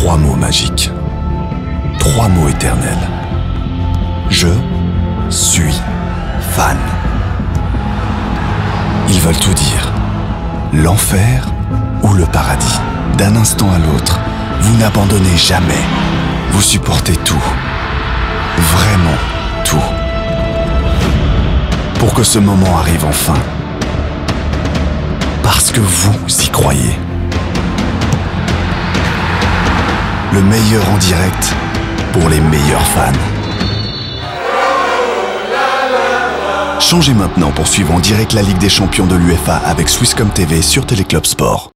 3 mots magiques. 3 mots éternels. Je suis fan. Ils veulent tout dire. L'enfer ou le paradis. D'un instant à l'autre, vous n'abandonnez jamais. Vous supportez tout. Vraiment tout. Pour que ce moment arrive enfin. Parce que vous y croyez. Le meilleur en direct pour les meilleurs fans. Changez maintenant pour suivre en direct la Ligue des Champions de l'UEFA avec Swisscom TV sur Téléclub Sport.